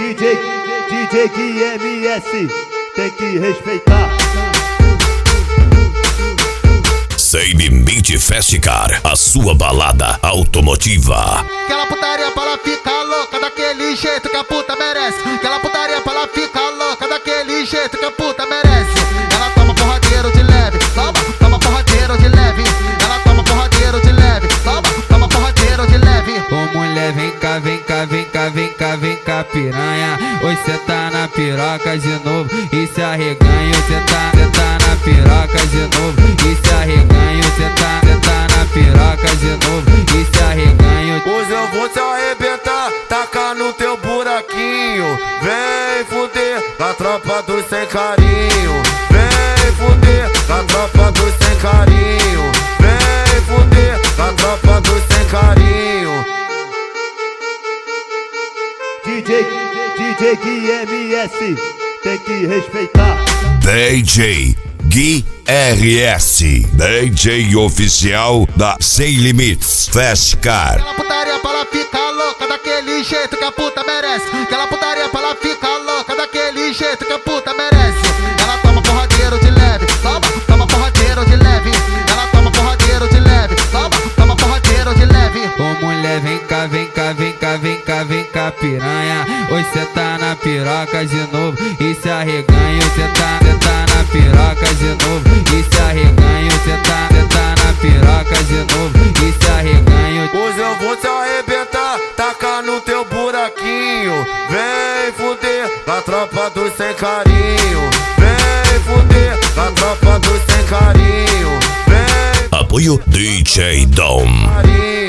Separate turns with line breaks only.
DJ QMS, tem que respeitar.
Sem Limite Festcar, a sua balada automotiva.
Aquela putaria pra ela ficar louca daquele jeito que a puta merece. Aquela putaria pra ela ficar louca daquele jeito que a puta merece. Ela toma porradeiro de leve, toma porradeiro de leve. Ela toma porradeiro de leve, toma porradeiro de leve.
Ô mulher, vem cá, vem cá, vem cá, vem cá, vem cá, piranha. Hoje cê tá na piroca de novo e se arreganha. Cê tá na piroca de novo e se arreganha. Cê tá na piroca de novo e se arreganha.
Hoje eu vou te arrebentar, tacar no teu buraquinho. Vem fuder a tropa dos sem carinho. Vem fuder a tropa dos sem carinho. Vem fuder a tropa dos sem carinho.
DJ QMS, tem que respeitar.
DJ Gui RS, DJ oficial da Sem Limites Festcar.
Aquela putaria pra ela ficar louca daquele jeito que a puta merece. Aquela putaria pra ela ficar louca daquele jeito que a puta merece. Ela toma porradeiro de leve, toma porradeiro de leve. Ela toma porradeiro de leve, toma porradeiro de leve.
Ô mulher, vem cá, vem cá, vem cá, vem cá, vem cá, piranha. Hoje cê tá na piroca de novo e se arreganha. Cê tá na piroca de novo e se arreganha. Cê tá na piroca de novo e se arreganha.
Hoje eu vou te arrebentar, tacar no teu buraquinho. Vem fuder a tropa dos sem carinho. Vem fuder a tropa dos sem carinho. Vem
Apoio DJ Dom.
carinho.